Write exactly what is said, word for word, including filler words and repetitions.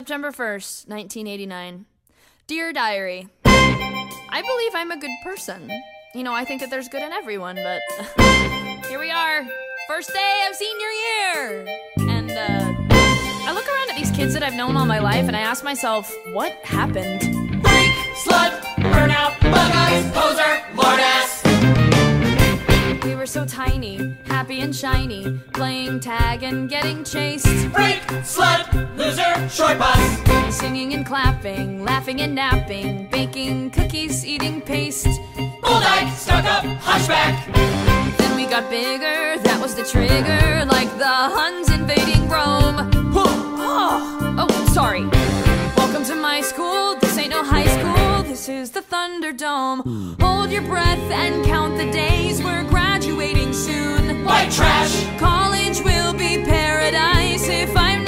September first, nineteen eighty-nine. Dear Diary, I believe I'm a good person. You know, I think that there's good in everyone, but here we are. First day of senior year. And uh, I look around at these kids that I've known all my life and I ask myself, what happened? Freak, slut, burnout, bug eyes, poser, lord ass. We were so tiny, happy and shiny, playing tag and getting chased. Freak, slut, loser, short bus. Singing and clapping, laughing and napping, baking cookies, eating paste. Bull dyke, stuck up, hunchback. Then we got bigger, that was the trigger, like the Huns invading Rome. Oh, oh, sorry. Welcome to my school, this ain't no high school, this is the Thunderdome. Hold your breath and count the days, we're graduating soon. White trash. College will be paradise if I'm